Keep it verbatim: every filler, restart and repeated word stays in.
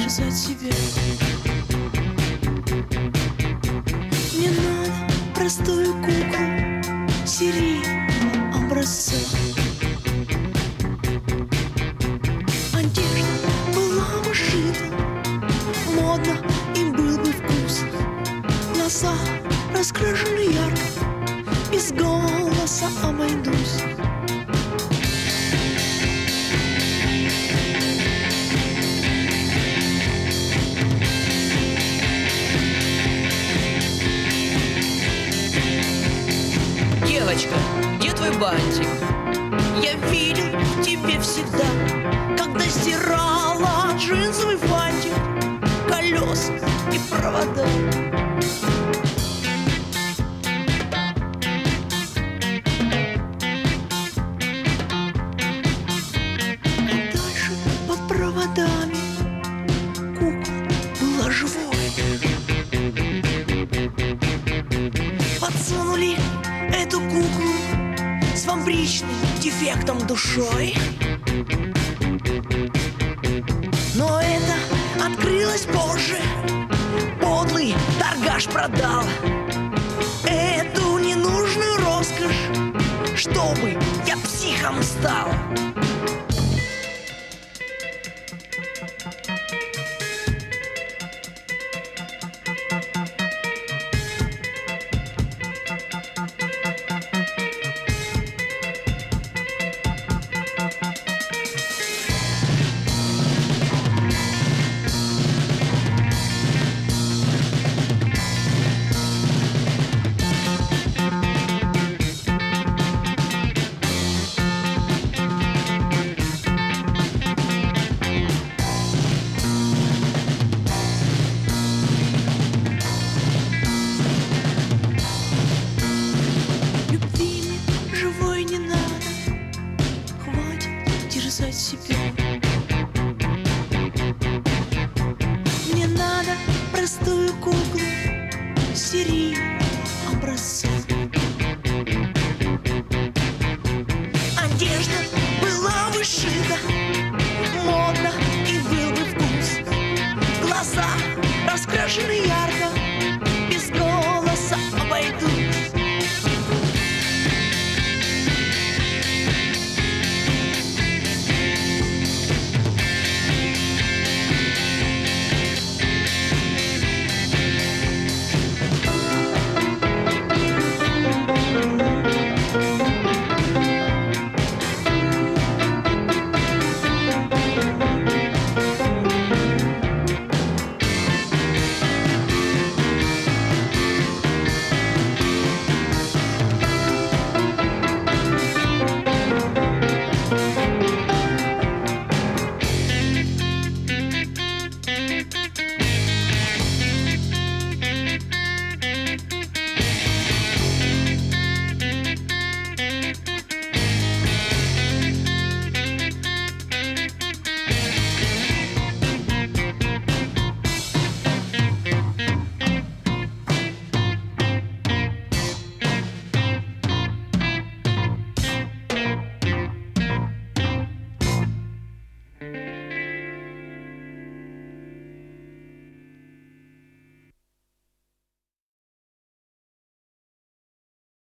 сказать себе: мне надо простую куклу серийного образца. Одежда была бы шита модно, и был бы вкус. Глаза раскрашены ярко, без голоса обойдусь. Девочка, где твой бантик? Я видел в тебе всегда, когда стирала джинсовый фантик, колеса и провода. А дальше под проводами кукла была живой. Подсунули эту куклу с фабричным дефектом душой, но это открылось позже. Подлый торгаш продал эту ненужную роскошь, чтобы я психом стал.